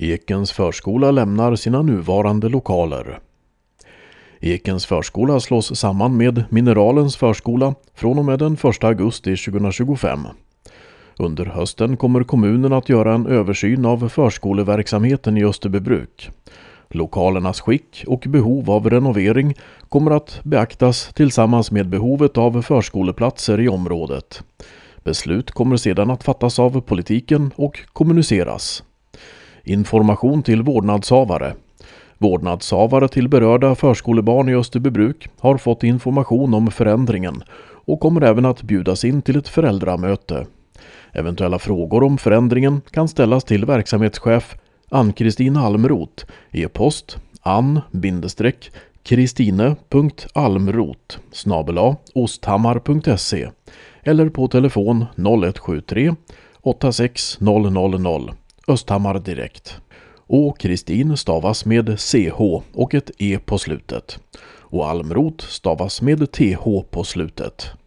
Ekens förskola lämnar sina nuvarande lokaler. Ekens förskola slås samman med Mineralens förskola från och med den 1 augusti 2025. Under hösten kommer kommunen att göra en översyn av förskoleverksamheten i Österbybruk. Lokalernas skick och behov av renovering kommer att beaktas tillsammans med behovet av förskoleplatser i området. Beslut kommer sedan att fattas av politiken och kommuniceras. Information till vårdnadshavare. Vårdnadshavare till berörda förskolebarn i Österbybruk har fått information om förändringen och kommer även att bjudas in till ett föräldramöte. Eventuella frågor om förändringen kan ställas till verksamhetschef Ann-Kristin Almroth, e-post ann-kristine.almroth@osthammar.se eller på telefon 0173 86000 Östhammar direkt. Och Kristin stavas med CH och ett E på slutet. Och Almroth stavas med TH på slutet.